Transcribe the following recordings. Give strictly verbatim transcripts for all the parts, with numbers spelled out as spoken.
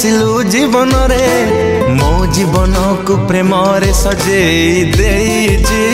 आसिलु जीवन रे मो जीवन को प्रेम रे सजेई देइछि।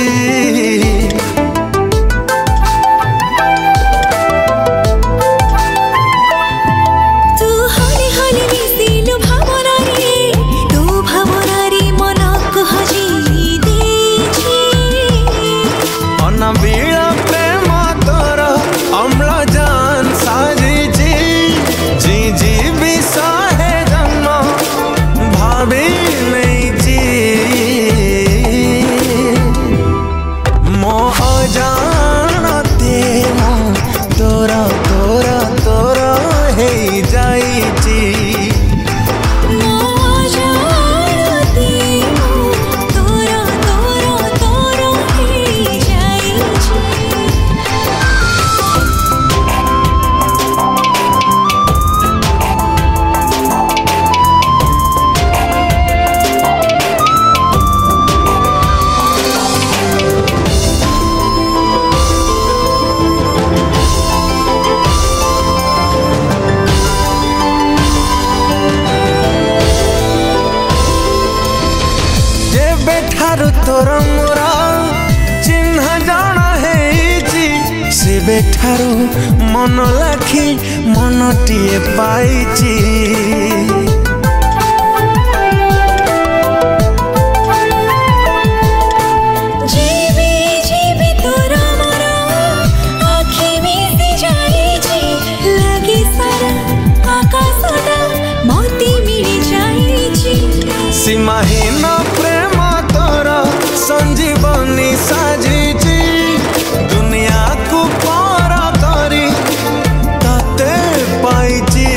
तोर मोरा चिन्ह जाना है से बेठारू मन लाखी मनटिए पाइची। सीमाहीन प्रेम तोरा संजीवनी साजिची दुनिया को पार करी ताते पाइची।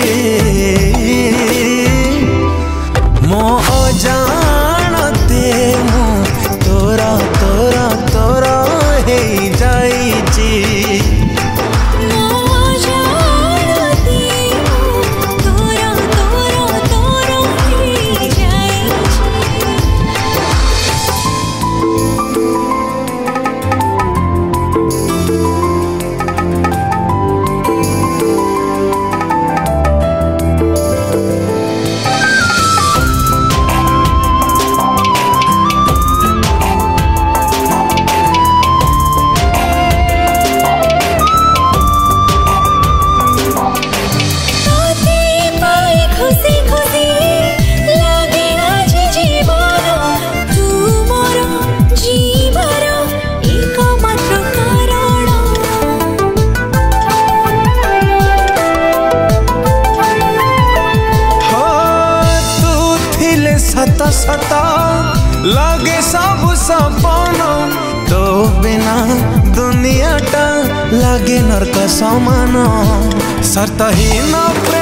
मो अजानते मो तोरा तोरा तोरा हे जाइची। सता सता लगे सब सपना तो बिना दुनिया टा लगे नरक समान। शर्तहीन प्रेम